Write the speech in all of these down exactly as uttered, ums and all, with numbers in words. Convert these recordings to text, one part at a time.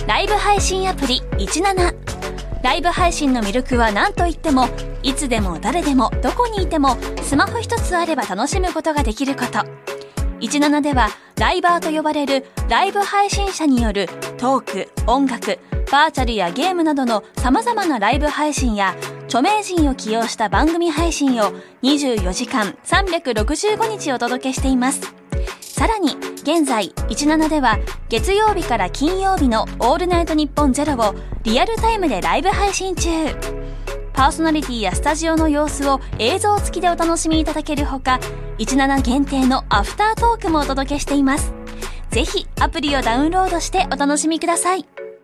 ライブ配信アプリいちなな。ライブ配信の魅力は何といっても、いつでも誰でもどこにいてもスマホ一つあれば楽しむことができること。いちななではライバーと呼ばれるライブ配信者によるトーク、音楽、バーチャルやゲームなどの様々なライブ配信や著名人を起用した番組配信をにじゅうよじかんさんびゃくろくじゅうごにちお届けしています。さらに現在いちななでは月曜日から金曜日のオールナイトニッポンゼロをリアルタイムでライブ配信中。パーソナリティやスタジオの様子を映像付きでお楽しみいただけるほか、いちなな限定のアフタートークもお届けしています。ぜひアプリをダウンロードしてお楽しみください。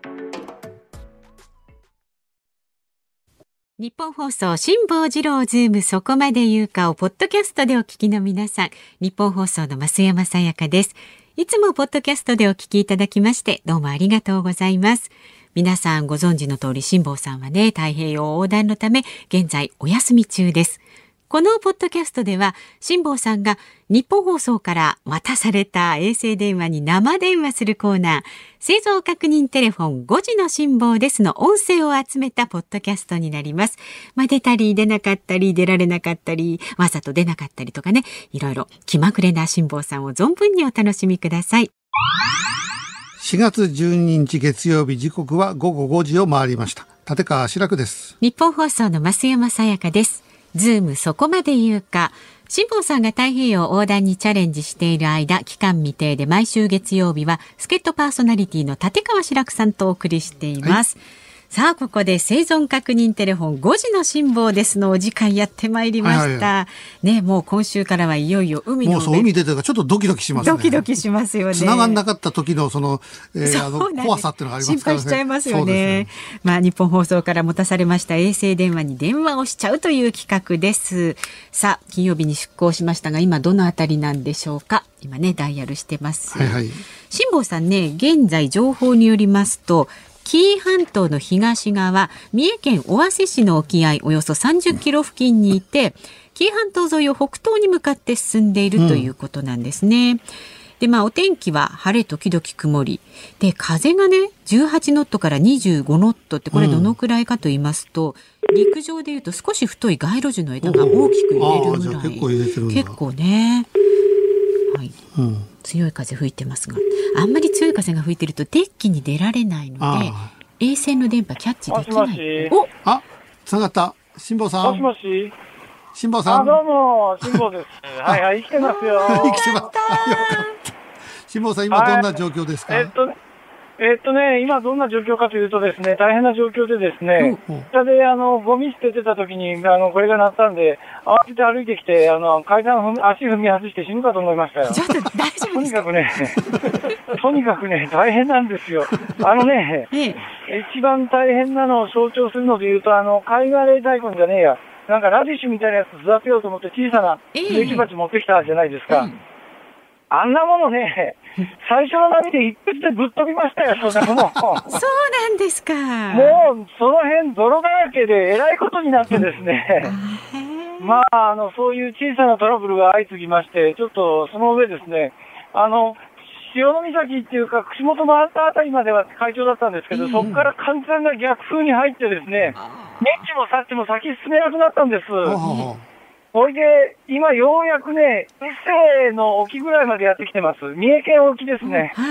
日本放送辛坊治郎ズームそこまで言うかをポッドキャストでお聞きの皆さん、日本放送の増山さやかです。いつもポッドキャストでお聞きいただきましてどうもありがとうございます。皆さんご存知の通り、辛坊さんはね、太平洋横断のため現在お休み中です。このポッドキャストでは辛坊さんが日本放送から渡された衛星電話に生電話するコーナー、製造確認テレフォンごじの辛坊ですの音声を集めたポッドキャストになります。まあ、出たり出なかったり出られなかったりわざと出なかったりとかね、いろいろ気まぐれな辛坊さんを存分にお楽しみください。 しがつじゅうににち月曜日、時刻はごごごじを回りました。立川志らくです。 日本放送の増山さやかです。ズームそこまで言うか。辛坊さんが太平洋横断にチャレンジしている間、期間未定で毎週月曜日は助っ人パーソナリティの立川志らくさんとお送りしています。はい、さあここで生存確認テレフォンごじの辛坊ですのお時間やってまいりました。はいはいはい、ね、もう今週からはいよいよ海の上、 もうそう海出てるからちょっとドキドキしますね。 ドキドキしますよね。 繋がんなかった時のその、えー、あの怖さっていうのがありますからね。 心配しちゃいますよね。まあ日本放送から持たされました衛星電話に電話をしちゃうという企画です。さあ金曜日に出港しましたが、今どのあたりなんでしょうか。今ねダイヤルしてます。 はいはい、 辛坊さんね、現在情報によりますと紀伊半島の東側、三重県尾鷲市の沖合およそさんじゅっキロ付近にいて、紀伊半島沿いを北東に向かって進んでいるということなんですね。うん、で、まあお天気は晴れ時々曇りで、風がねじゅうはちノットからにじゅうごノットって、これどのくらいかと言いますと、うん、陸上でいうと少し太い街路樹の枝が大きく揺れるぐらい、 結構揺れてるんだ。 結構ね、はい、うん、強い風吹いてますが、あんまり強い風が吹いてるとデッキに出られないので衛星の電波キャッチできない。 もしもし、 お、 あ、つながった。辛坊さん。 もしもし、 辛坊さん。 あ、どうも辛坊ですはいはい、生きてますよ。 生きてます。辛坊さん、今どんな状況ですか。 えっとえっとね、今どんな状況かというとですね、大変な状況でですね、 うんうん、 下であのゴミ捨ててた時にあのこれが鳴ったんで、慌てて歩いてきて、あの階段を踏み足踏み外して死ぬかと思いましたよ。 ちょっと大丈夫ですか。 とにかくねとにかくね大変なんですよ。あのね、ええ、一番大変なのを象徴するので言うと、あの貝殻大根じゃねえや、なんかラディッシュみたいなやつ育てようと思って小さな植木鉢持ってきたじゃないですか。ええ、あんなものね、最初の波で一筆でぶっ飛びましたよ、そんなもの。そうなんですか。 もう、その辺、泥だらけで、えらいことになってですね。まあ、あの、そういう小さなトラブルが相次ぎまして、ちょっと、その上ですね、あの、潮岬っていうか、串本のあたりまでは快調だったんですけど、うん、そこから完全な逆風に入ってですね、ネッチもサッチも先進めなくなったんです。それで、今ようやくね、伊勢の沖ぐらいまでやってきてます。三重県沖ですね。 はい。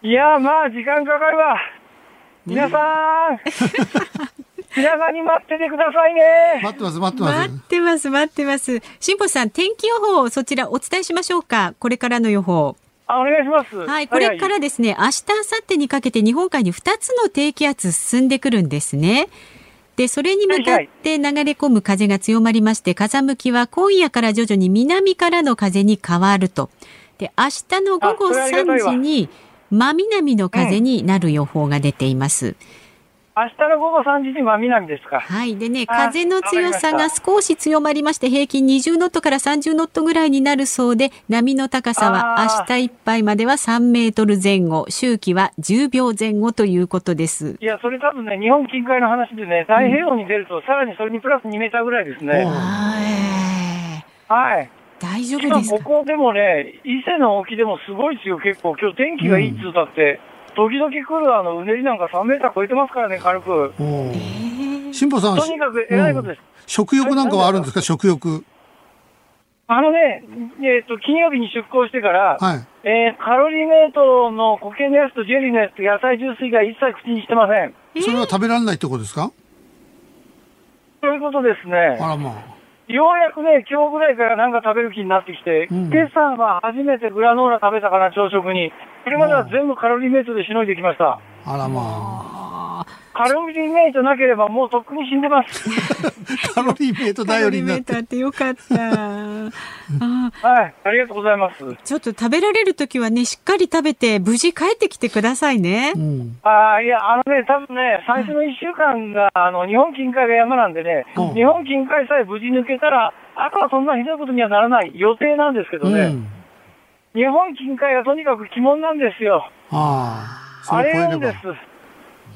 いやー、まあ、時間かかるわ。皆さん、皆さんに待っててくださいね。 待ってます、待ってます。 待ってます、待ってます。辛坊さん、天気予報、そちらお伝えしましょうか。これからの予報。 あ、お願いします。 はい、これからですね、はいはい、明日、明後日にかけて日本海にふたつの低気圧進んでくるんですね。でそれに向かって流れ込む風が強まりまして、風向きは今夜から徐々に南からの風に変わると。で明日の午後さんじに真南の風になる予報が出ています。うん、 明日の午後さんじに真南ですか。 はいでね、風の強さが少し強まりまして、平均にじゅうノットからさんじゅうノットぐらいになるそうで、波の高さは明日いっぱいまではさんメートルぜん後、周期はじゅうびょうぜん後ということです。 いや、それ多分ね、日本近海の話でね、太平洋に出ると、うん、さらにそれにプラスにメーターぐらいですね。はい。 大丈夫ですか。 ここでもね、伊勢の沖でもすごいですよ、結構。今日天気がいいっつうだって、 時々来るあのうねりなんかさんメーター超えてますからね、軽く。 辛坊さん、 とにかく偉いことです。うん、 食欲なんかはあるんですか、はい、食欲。 あのね、えっと、金曜日に出港してから、 はい、 えー、カロリーメイトの固形のやつとジェリーのやつと野菜ジュース以外一切口にしてません。 それは食べられないってことですか？ そういうことですね。 あらまあ。 ようやくね、今日ぐらいからなんか食べる気になってきて、うん、今朝は初めてグラノーラ食べたかな、朝食に。それまでは全部カロリーメイトでしのいできました。 あらまあ。 カロリーメイトなければもうとっくに死んでます。 カロリーメイト頼りになって。 カロリーメイトあってよかった。 あはい、ありがとうございます。 ちょっと食べられるときはね、しっかり食べて無事帰ってきてくださいね。 うん、 あいや、あのね、多分ね、最初のいっしゅうかんが、あの、日本近海が山なんでね、うん、日本近海さえ無事抜けたら、あとはそんなひどいことにはならない予定なんですけどね。うん、日本近海はとにかく鬼門なんですよ。 ああ、 荒れるんです。 うん、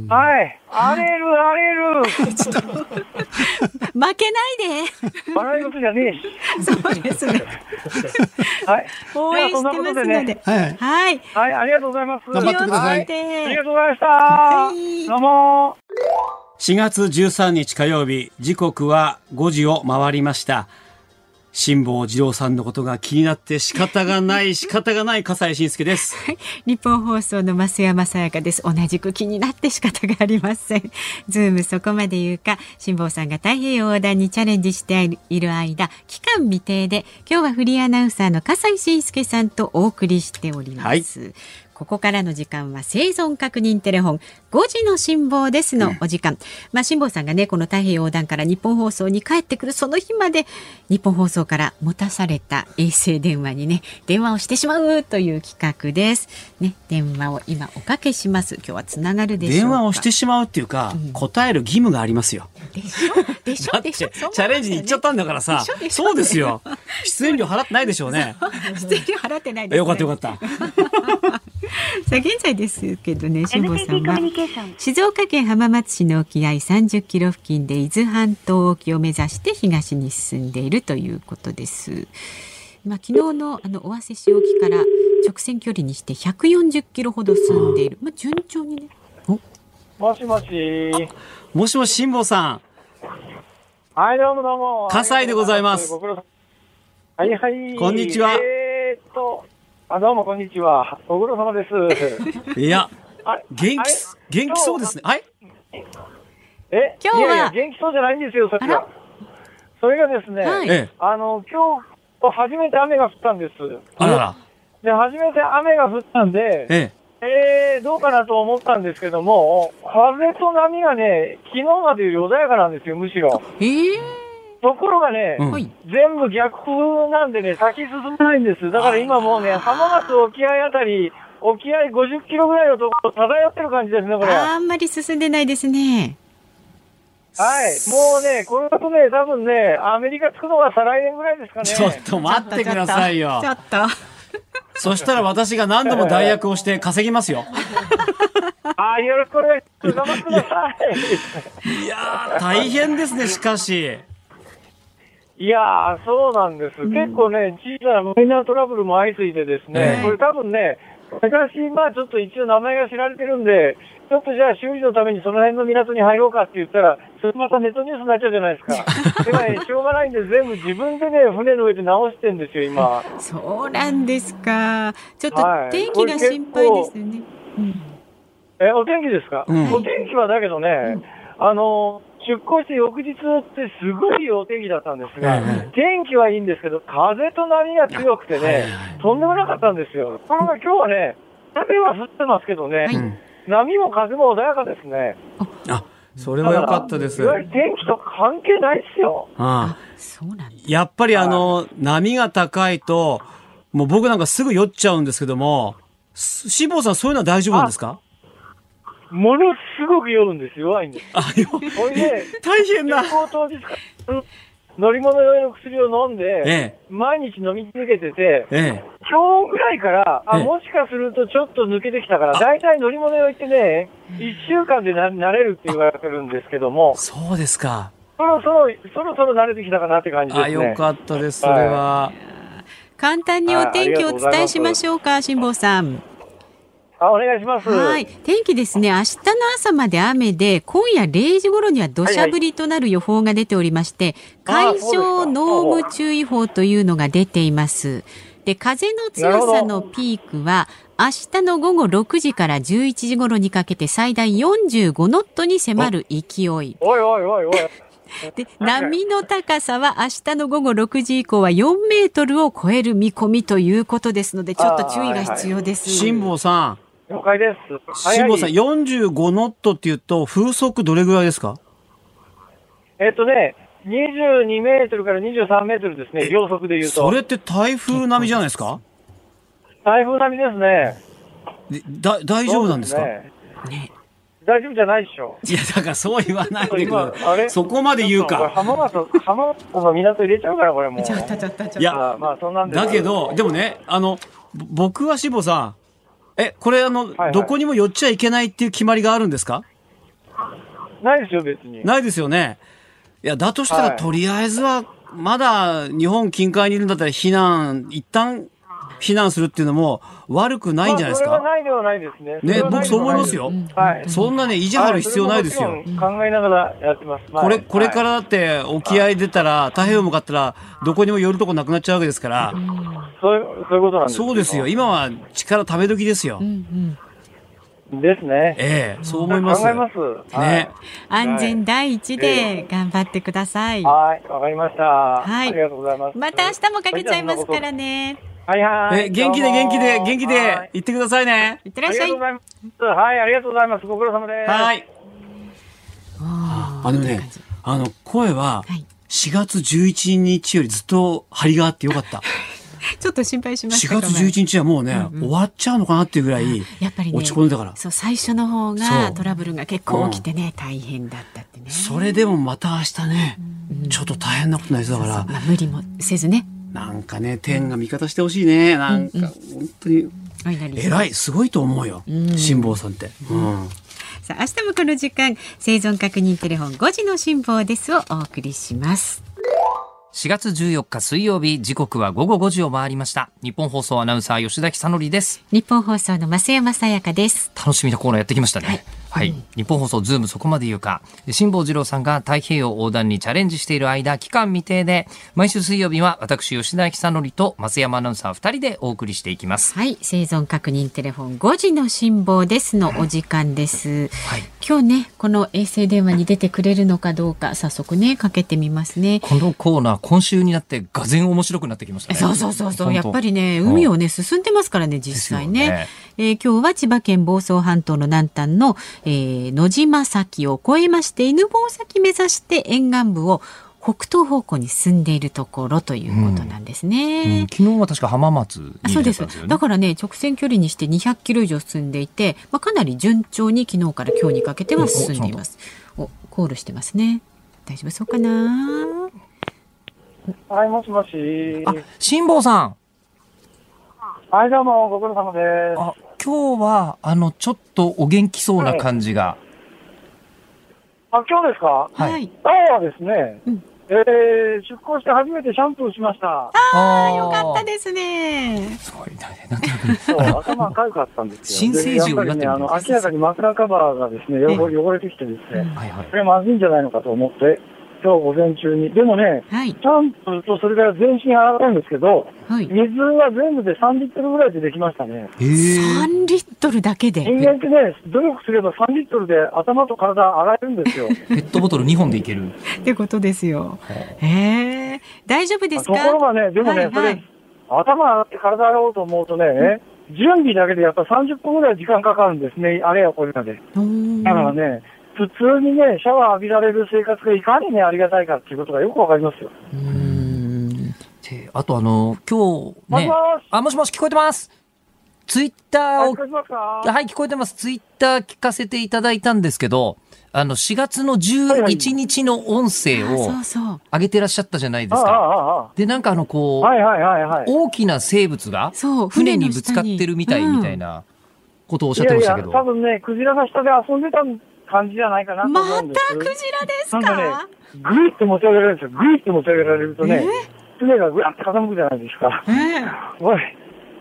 はい。荒れる、荒れる。 負けないで。 笑い事じゃねえし。そうですね。 はい。 応援してますので。 ね、はい。 はい。はい、ありがとうございます。 頑張ってください。 はい、ありがとうございました。はい、どうも。 しがつじゅうさんにち火曜日、時刻はごじを回りました。辛坊治郎さんのことが気になって仕方がない仕方がない笠井信介です、 はい、日本放送の増山さやかです。同じく気になって仕方がありません。ズームそこまで言うか、辛坊さんが太平洋横断にチャレンジしている間、期間未定で今日はフリーアナウンサーの笠井信介さんとお送りしております、はい。ここからの時間は生存確認テレフォンごじの辛坊ですのお時間、うん、まあ辛坊さんがねこの太平洋横断から日本放送に帰ってくるその日まで日本放送から持たされた衛星電話にね電話をしてしまうという企画ですね。電話を今おかけします。今日はつながるでしょうか。 電話をしてしまうっていうか、うん、答える義務がありますよ。 でしょでしょでしょ。 チャレンジに行っちゃったんだからさ。そうですよ。出演料払ってないでしょうね。 出演料払ってないですね。 よかったよかった。 さあ現在ですけどね、辛坊さんは静岡県浜松市の沖合さんじゅっキロ付近で伊豆半島沖を目指して東に進んでいるということです。まあ、昨日のあの尾鷲市沖から直線距離にしてひゃくよんじゅっキロほど進んでいる、まあ、順調にね。 おもしもしもしもし辛坊さん。 はいどうもどうも笠井でございます。 はいはいこんにちは。 えー、っとあどうもこんにちは。ご苦労様です。 いや元気元気そうですね。はい。 え今日はいやいや元気そうじゃないんですよ。それがそれがですね、はい、あの今日初めて雨が降ったんです。 あらら。 で初めて雨が降ったんで、えええー、どうかなと思ったんですけども、風と波がね昨日までより穏やかなんですよむしろ。 えーところがね、うん、全部逆風なんでね、先進まないんです。だから今もうね、浜松沖合あたり、沖合ごじゅっキロぐらいのところ漂ってる感じですね、これ。 あんまり進んでないですね。 はい。もうね、これだとね、多分ね、アメリカ着くのが再来年ぐらいですかね。 ちょっと待ってくださいよ。 ちょっと。 そしたら私が何度も代役をして稼ぎますよ。 あ、よろしくお願いします。頑張ってください。いやー、大変ですね、しかし。 いやー、そうなんです。うん、結構ね、小さなマイナートラブルも相次いでですね、えー、これ多分ね、昔、まあちょっと一応名前が知られてるんで、ちょっとじゃあ修理のためにその辺の港に入ろうかって言ったら、それまたネットニュースになっちゃうじゃないですか。でもね、しょうがないんで全部自分でね、船の上で直してんですよ、今。 そうなんですか。ちょっと天気が心配ですよね。うん、 え、お天気ですか、うん、お天気はだけどね、うん、あの、出港して翌日ってすごいお天気だったんですが、うん、天気はいいんですけど、風と波が強くてね、はいはい、とんでもなかったんですよ。ところが今日はね、雨は降ってますけどね、はい、波も風も穏やかですね。 あ、それは良かったです。 いわゆる天気と関係ないですよ。 ああ、そうなんです。やっぱりあの、はい、波が高いと、もう僕なんかすぐ酔っちゃうんですけども、辛坊さんそういうのは大丈夫なんですか？ ものすごく酔うんです。弱いんです。 あ、よ、 ほいで、 大変だ。 旅行当日から乗り物用の薬を飲んで、ええ、毎日飲み続けてて、ええ、今日ぐらいから、あ、ええ、もしかするとちょっと抜けてきたから、だいたい乗り物用行ってね、いっしゅうかんでな慣れるって言われてるんですけども。 そうですか。 そろそろ、そろそろ慣れてきたかなって感じですね。 あ、よかったです、それは。 はい、簡単にお天気をお伝えしましょうか、辛坊さん。 あ、お願いします。 はい。天気ですね。明日の朝まで雨で、今夜れいじ頃には土砂降りとなる予報が出ておりまして、はいはい、海上濃霧注意報というのが出ています。で、風の強さのピークは、明日の午後ろくじからじゅういちじ頃にかけて最大よんじゅうごノットに迫る勢い。おいおいおいおい。 で、波の高さは明日の午後ろくじ以降はよんメートルを超える見込みということですので、ちょっと注意が必要です。 辛坊さん。 了解です。 辛坊さん、よんじゅうごノットって言うと、風速どれぐらいですか？ えっとね、にじゅうにメートルからにじゅうさんメートルですね、秒速で言うと。 それって台風並みじゃないですか？ 台風並みですね。 だ、大丈夫なんですか？ ねね、大丈夫じゃないでしょ。 いや、だからそう言わないでください。そこまで言うか。 浜松、浜松の港入れちゃうから、これもう。 ちょっとちょっとちょっと。 いや、 まあ、そんなんですだけど、でもね、あの、僕は辛坊さん、え、これあの、はいはい、どこにも寄っちゃいけないっていう決まりがあるんですか？ ないですよ、別に。 ないですよね。いや、だとしたら、とりあえずは、まだ日本近海にいるんだったら避難、一旦避難するっていうのも悪くないんじゃないですか？ まあ、それはないではないですね。 ね、僕そう思いますよ。はい。そんなね、意地張る必要ないですよ。 考えながらやってます。 これ、これからだって沖合出たら、太平洋向かったら、どこにも寄るとこなくなっちゃうわけですから。 そういう、そういうことなんですよ。 そうですよ。今は力ため時ですよ。 うんうん、ですね。 ええ、そう思います。 考えます。 ね。 安全第一で頑張ってください。 はい、わかりました。 はい。 ありがとうございます。 また明日もかけちゃいますからね。 はいはい。 え、元気で元気で元気で行ってくださいね。 いってらっしゃい。 ありがとうございます。はい、ありがとうございます。ご苦労様です。 はい。あのね、あの、声はしがつじゅういちにちよりずっと張りがあってよかった。 ちょっと心配しました。 しがつじゅういちにちはもうね、うんうん、終わっちゃうのかなっていうぐらい、やっぱりね、落ち込んでたから。 そう、最初の方がトラブルが結構起きてね、うん、大変だったってね。 それでもまた明日ね、うん、ちょっと大変なことになりそうだから。 そうそう、まあ、無理もせずね。 なんかね、天が味方してほしいね。なんか、うんうん、本当に、偉い、すごいと思うよ。辛坊さんって。うん。 さあ、明日もこの時間、生存確認テレフォンごじの辛坊ですをお送りします。 しがつじゅうよっか水曜日、時刻はごごごじを回りました。日本放送アナウンサー吉田久典です。 日本放送の増山さやかです。 楽しみなコーナーやってきましたね。はい。はい、うん、日本放送ズームそこまで言うか。辛坊治郎さんが太平洋横断にチャレンジしている間、期間未定で、毎週水曜日は私吉田久典と増山アナウンサーふたりでお送りしていきます。 はい。生存確認テレフォンごじの辛坊ですのお時間です。はい。今日ね、この衛星電話に出てくれるのかどうか、早速ね、かけてみますね。 このコーナー、今週になってがぜん面白くなってきましたね。 そうそうそうそう。やっぱりね、海をね、進んでますからね、実際ね。ね、えー、今日は千葉県房総半島の南端の、えー、野島崎を越えまして、犬吠埼目指して沿岸部を北東方向に進んでいるところということなんですね。 うんうん、昨日は確か浜松にいたんですよね。 そうです。だからね、直線距離にしてにひゃくキロ以上進んでいて、まあ、かなり順調に昨日から今日にかけては進んでいます。お、コールしてますね。大丈夫そうかな。 はい、もしもし。 あ、辛坊さん。 はい、どうも、ご苦労様です。 あ、今日は、あの、ちょっとお元気そうな感じが。 はい、あ、今日ですか？ はい。 今日はですね、うん、えー、出港して初めてシャンプーしました。 ああ、よかったですね。 すごいね。 なんとなくそう、頭かゆかったんですよ。 新生児になってるんです。 あの、明らかに枕カバーがですね、汚れてきてですね、はいはい、これまずいんじゃないのかと思って、今日午前中に。でもね、はい、シャンプーとそれから全身洗ったんですけど、はい、水は全部でさんリットルぐらいでできましたね。 さんリットルだけで？ 人間ってね、努力すればさんリットルで頭と体洗えるんですよ。 ペットボトルにほんでいけるってことですよ。へー、大丈夫ですか？ ところがね、でもね、はいはい、それ、頭洗って体洗おうと思うとね、うん、準備だけでやっぱさんじゅっぷんぐらい時間かかるんですね。あれやこれまで。だからね、普通にね、シャワー浴びられる生活がいかにね、ありがたいかっていうことがよくわかりますよ。 うーん。あとあの、今日ね。 もしもし。 あ、もしもし、聞こえてます。ツイッターを。 聞こえてますか？ はい、聞こえてます。ツイッター聞かせていただいたんですけど、あの、しがつのじゅういちにちの音声を上げてらっしゃったじゃないですか。で、なんかあの、こう、はいはいはいはい、大きな生物が船にぶつかってるみたいみたいなことをおっしゃってましたけど。 いやいや、多分ね、クジラが下で遊んでた感じじゃないかなと思うんです。 またクジラですか？ なんかね、グイって持ち上げられるんですよ。グイって持ち上げられるとね、船がグワッて傾くじゃないですか。えー、これ、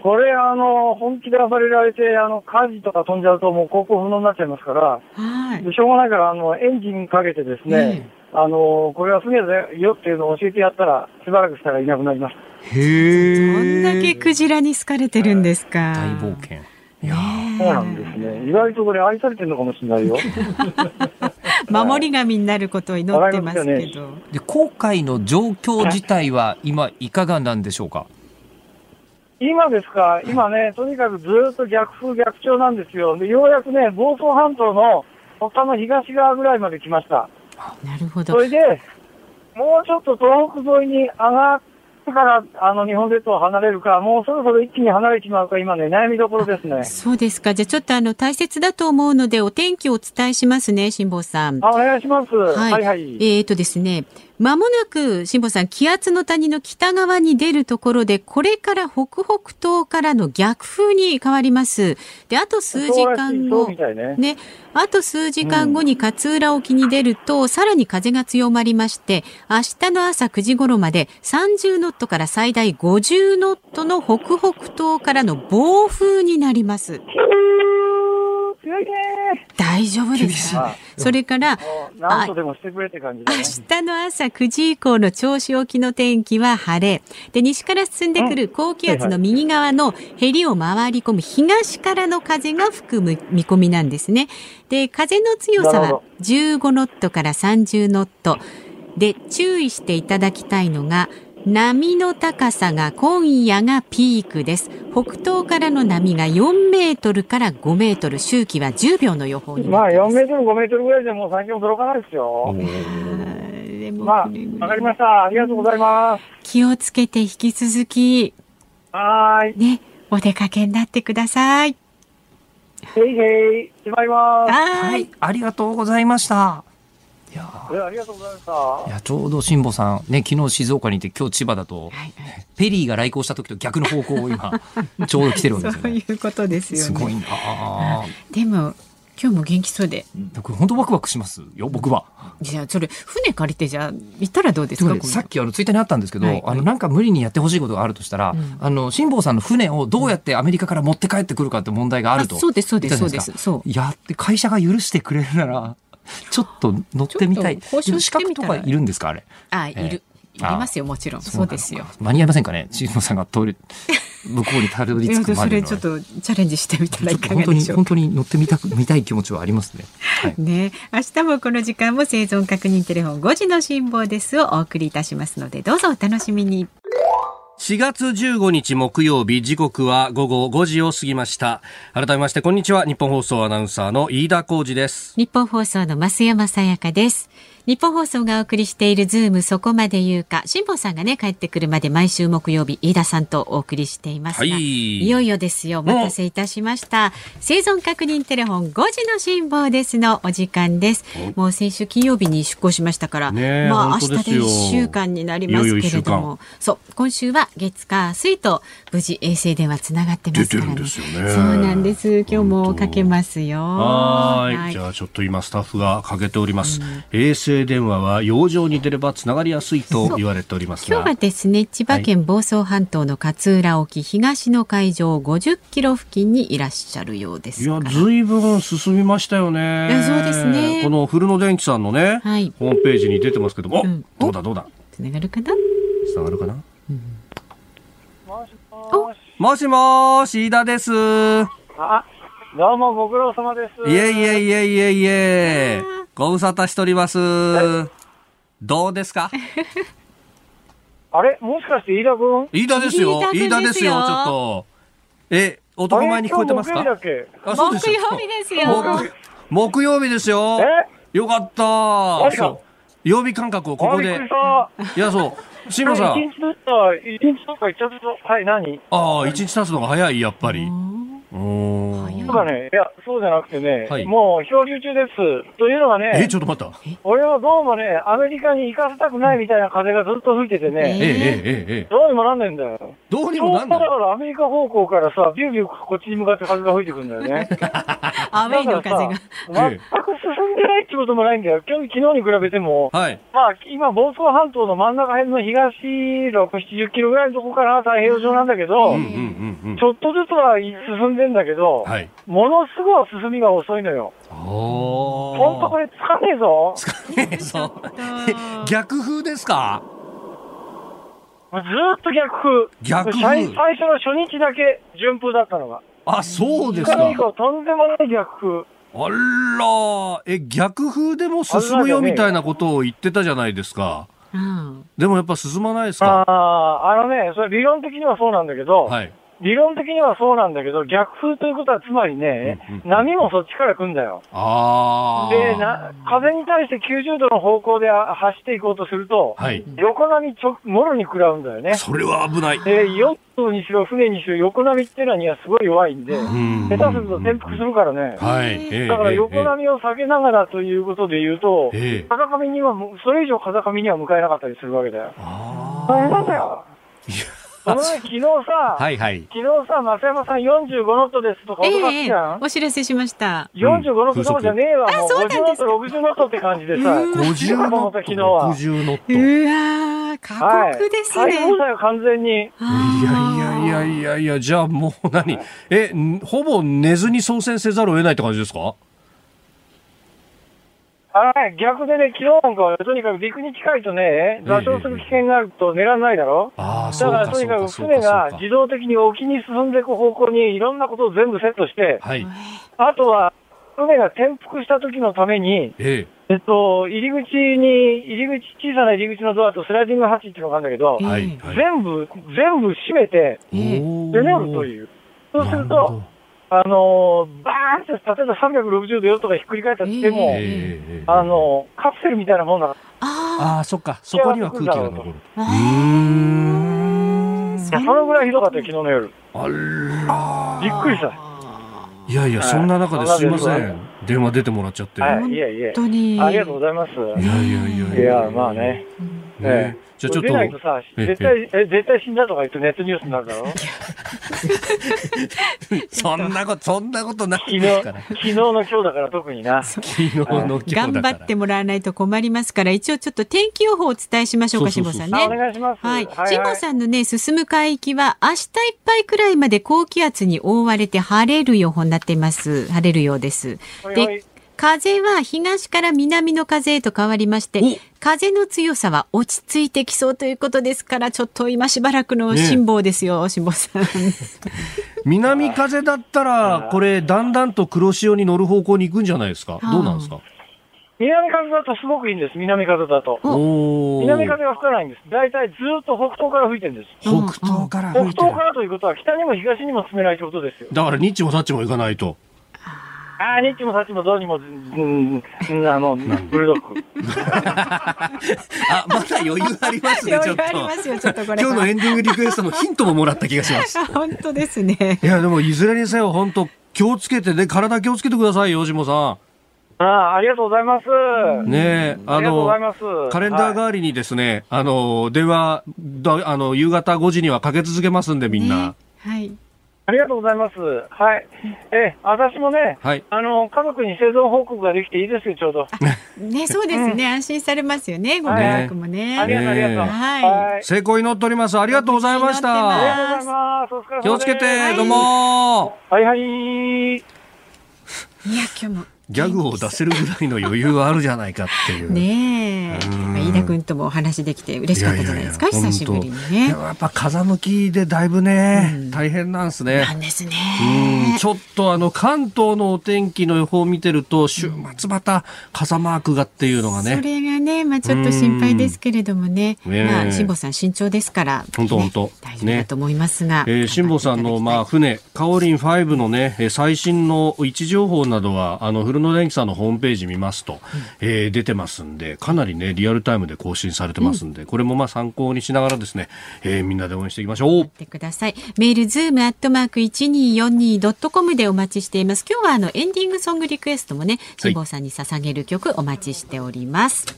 これ、あの、本気で暴れられて、あの、火事とか飛んじゃうともう航行不能になっちゃいますから、はい。でしょうがないから、あの、エンジンかけてですね、うん、あの、これは船だよっていうのを教えてやったら、しばらくしたらいなくなりました。 へー。どんだけクジラに好かれてるんですか。 大冒険。 いやそうなんですね。意外とこれ愛されてるのかもしれないよ。 守り神になることを祈ってますけど。ね、 で、航海の状況自体は今いかがなんでしょうか。 今ですか、今ね、とにかくずっと逆風逆潮なんですよ。で、ようやくね、房総半島の他の東側ぐらいまで来ました。 なるほど。 それで、もうちょっと東北沿いに上がってから、あの、日本列島を離れるか、もうそろそろ一気に離れてしまうか、今ね、悩みどころですね。 そうですか。じゃあちょっとあの、大切だと思うので、お天気をお伝えしますね、辛坊さん。 あ、お願いします。はい、はい、はい。 えーとですね、まもなく辛坊さん、気圧の谷の北側に出るところで、これから北北東からの逆風に変わります。で、あと数時間後、ね、ね、あと数時間後に勝浦沖に出ると、うん、さらに風が強まりまして、明日の朝くじ頃までさんじゅうノットから最大ごじゅうノットの北北東からの暴風になります。大丈夫ですか。それから何とでもしてくれって感じだね。 明日の朝くじ以降の銚子沖の天気は晴れで、西から進んでくる高気圧の右側のへりを回り込む東からの風が吹く見込みなんですね。で、風の強さはじゅうごノットからさんじゅうノットで、注意していただきたいのが波の高さが今夜がピークです。北東からの波がよんメートルからごメートル、周期はじゅうびょうの予報になっています。 まあよんメートルごメートルぐらいでもう最近も届かないですよ。でもまあ、わかりました。ありがとうございます。 気をつけて引き続き、 はーい。 ね、お出かけになってください。 へいへい、しまいます。 はい、ありがとうございました。いやありがとうございました。 いや、ちょうど辛坊さんね、昨日静岡にいて今日千葉だと、はいはい、ペリーが来航した時と逆の方向を今ちょうど来てるわけですよね。 そういうことですよね。 すごいな。 でも今日も元気そうで、 僕本当ワクワクしますよ、僕は。 じゃあそれ船借りてじゃあ行ったらどうですか。 さっきあのツイッターにあったんですけど、はいはい、あのなんか無理にやってほしいことがあるとしたら、うん、あの辛坊さんの船をどうやってアメリカから持って帰ってくるかって問題があると。 そうですそうですそうです。そうやって会社が許してくれるならちょっと乗ってみたい。資格とかいるんですかあれ。 あ、いる。えーいりますよ、もちろん。そうですよ。 間に合いませんかね、慎吾さんが通る向こうにたどり着くまでの。 それちょっとチャレンジしてみたらいかがでしょうか。 本当に本当に乗ってみたく見たい気持ちはありますね。はい、 ね、明日もこの時間も生存確認テレフォンごじの辛坊ですをお送りいたしますので、どうぞお楽しみに。 しがつじゅうごにち木曜日、時刻はごごごじを過ぎました。改めましてこんにちは。日本放送アナウンサーの飯田浩司です。 日本放送の増山さやかです。日本放送がお送りしているズームそこまで言うか、辛坊さんがね帰ってくるまで毎週木曜日飯田さんとお送りしていますが、はい、いよいよですよ。お待たせいたしました。生存確認テレフォンごじの辛坊ですのお時間です。もう先週金曜日に出航しましたから、ね、まあ明日でいっしゅうかんになりますけれども、そう今週は月火水と無事衛星電話つながってますからね。 出てるんですよね。 そうなんです。今日もかけますよ。 はい、はい、じゃあちょっと今スタッフがかけております。うん、衛星電話は洋上に出ればつながりやすいと言われておりますが、 今日はですね、千葉県房総半島の勝浦沖東の海上ごじゅっキロ付近にいらっしゃるようですから。 いや、ずいぶん進みましたよね。 いや、そうですね。 この古野電機さんのね、はい、ホームページに出てますけども、うん、どうだどうだ、 つながるかなつながるかな、うん、 もしもしもしもし、飯田です。 あ、どうもご苦労様です。 いえいえいえいえいえ、ご無沙汰しております。どうですかあれ、もしかして飯田君？ 飯田ですよ。飯田ですよ。ちょっと。え、男前に聞こえてますか？ あ、そうですよ。木曜日ですよ。 木曜日ですよ。え？よかった。そう。曜日感覚をここで。いや、そう。辛坊さん。 一日とか、一日とか一日とか、はい、何？ ああ、一日経つのが早い、やっぱり。 とかね、いや、そうじゃなくてね、はい、もう漂流中です。というのがね、 え、ちょっと待った。 俺はどうもね、アメリカに行かせたくないみたいな風がずっと吹いててね、 ええええ、 どうにもなんないんだよ。 どうにもなんない。 だからアメリカ方向からさ、ビュービューこっちに向かって風が吹いてくるんだよね。 アウェイの風が。全く進んでないってこともないんだよ。今日昨日に比べても、 はい、 まあ、今、房総半島の真ん中辺の東ろく、ななじゅっキロぐらいのとこから太平洋上なんだけど、うんうんうんうん、ちょっとずつは進んでんだけど、はい、ものすごい進みが遅いのよ。 おー。 ほんとこれつかねえぞ。 つかねえぞ。逆風ですか？ ずーっと逆風。 逆風。 最初の初日だけ順風だったのが。 あ、そうですか。 それ以降とんでもない逆風。 あら、え、逆風でも進むよみたいなことを言ってたじゃないですか。うん、でもやっぱ進まないですか？ ああ、あのね、それ理論的にはそうなんだけど、はい、理論的にはそうなんだけど、逆風ということはつまりね、うんうんうん、波もそっちから来るんだよ。 あでな、風に対してきゅうじゅうどの方向で走っていこうとすると、はい、横波ちょもろに食らうんだよね。 それは危ない。 で、ヨットにしろ船にしろ横波っていうのにはすごい弱いんで、下手すると転覆するからね。 はい、 だから横波を避けながらということで言うと、 えー、 風上には、それ以上風上には向かえなかったりするわけだよ。大変なんだよ。そのね、昨日さ、 はいはい、 昨日さ、増山さんよんじゅうごノットですとか驚かすじゃん、 えー、お知らせしました。 よんじゅうごノットどころじゃねえわ、もうごじゅうノット、ろくじゅうノットって感じでさ、 ごじゅうノット、 昨日は。 ろくじゅうノット。 うわー、過酷ですね。 はい、最高だよ、完全に。いやいやいやいやいや、じゃあもう何、え、ほぼ寝ずに操船せざるを得ないって感じですか？ あのね、逆でね、昨日なんかはとにかく陸に近いとね、座礁する危険があると狙わないだろ、えー、あだからとにかく船が自動的に沖に進んでいく方向にいろんなことを全部セットして、はい、あとは船が転覆した時のために、えー、えっと、入り口に、入り口、小さな入り口のドアとスライディングハッチっていうのがあるんだけど、えー、全部、全部閉めて、でねるという。そうすると、あのー、バーンって、例えばさんびゃくろくじゅうどよとかひっくり返ったとしても、えー、あのー、カプセルみたいなもんだから。 ああ、そっか。そこには空気が残る。うーん。いや、そのぐらいひどかったよ、昨日の夜。 あらびっくりした。 いやいや、そんな中ですいません。電話出てもらっちゃって。 はい、いやいや。 本当に。 ありがとうございます。いやいやいやいや。いや、まあね。 ねじゃあちょっと。 出ないとさ、絶対、え、絶対死んだとか言ってネットニュースになるだろそんなこと、そんなことないですから。 昨日の今日だから特にな。 昨日の今日だから。 頑張ってもらわないと困りますから、一応ちょっと天気予報をお伝えしましょうか、辛坊さんね。 お願いします。 はい。辛坊さんのね、進む海域は明日いっぱいくらいまで高気圧に覆われて晴れる予報になっています。晴れるようです。で、風は東から南の風へと変わりまして、風の強さは落ち着いてきそうということですから、ちょっと今しばらくの辛抱ですよ、ね、辛坊さん。 南風だったら、これだんだんと黒潮に乗る方向に行くんじゃないですか。どうなんですか。 南風だとすごくいいんです。南風だと。南風が吹かないんです。だいたいずっと北東から吹いてるんです。 北東から吹いてる。 北東からということは北にも東にも進めないということですよ。 だからニッチもサッチも行かないと。 ああ、ニッチもサッチもどうにも、うん、あの、ブルドッグ。 あ、まだ余裕ありますね、ちょっと。 余裕ありますよ、ちょっとこれ。 今日のエンディングリクエストのヒントももらった気がします。 本当ですね。 いや、でもいずれにせよ、本当気をつけてね、体気をつけてくださいよ、辛坊さん。 ああ、ありがとうございます。 ねえ、あの、 あカレンダー代わりにですね、はい、あの、電話、あの、夕方ごじにはかけ続けますんで、みんな。ね、 はい。 ありがとうございます。はい。え、私もね、はい、あの、家族に生存報告ができていいですよ、ちょうど。 ね、そうですね、うん。安心されますよね、ご家族もね。 ありがとう、ありがとう。 はい。 成功祈っております。ありがとうございました。 ありがとうございます。 気をつけて、どうも。 はいはい。 いや、今日も。 ギャグを出せるぐらいの余裕はあるじゃないかっていう。 ねえ。飯田君ともお話できて嬉しかったじゃないですか、いやいやいや久しぶりにね。 やっぱ風向きでだいぶね、うん、大変なんですね。 なんですね。 うん、ちょっとあの関東のお天気の予報を見てると週末また傘マークがっていうのがね。 それがね、まあちょっと心配ですけれどもね。ねまあ辛坊さん慎重ですから、 本当本当大丈夫だと思いますが。 ねえー、辛坊さんのまあ船カオリンファイブのね最新の位置情報などはあの古野電機さんのホームページ見ますと、うん、えー、出てますんでかなりねリアルタイムタイムで更新されてますんで、うん、これもまあ参考にしながらですね、えー、みんなで応援していきましょう。 やってください。メールズームアットマーク いちにーよんにードットコム でお待ちしています。今日はあのエンディングソングリクエストもね、辛坊さんに捧げる曲お待ちしております。はい、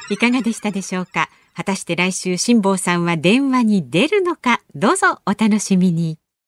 いかがでしたでしょうか。果たして来週辛坊さんは電話に出るのか、どうぞお楽しみに。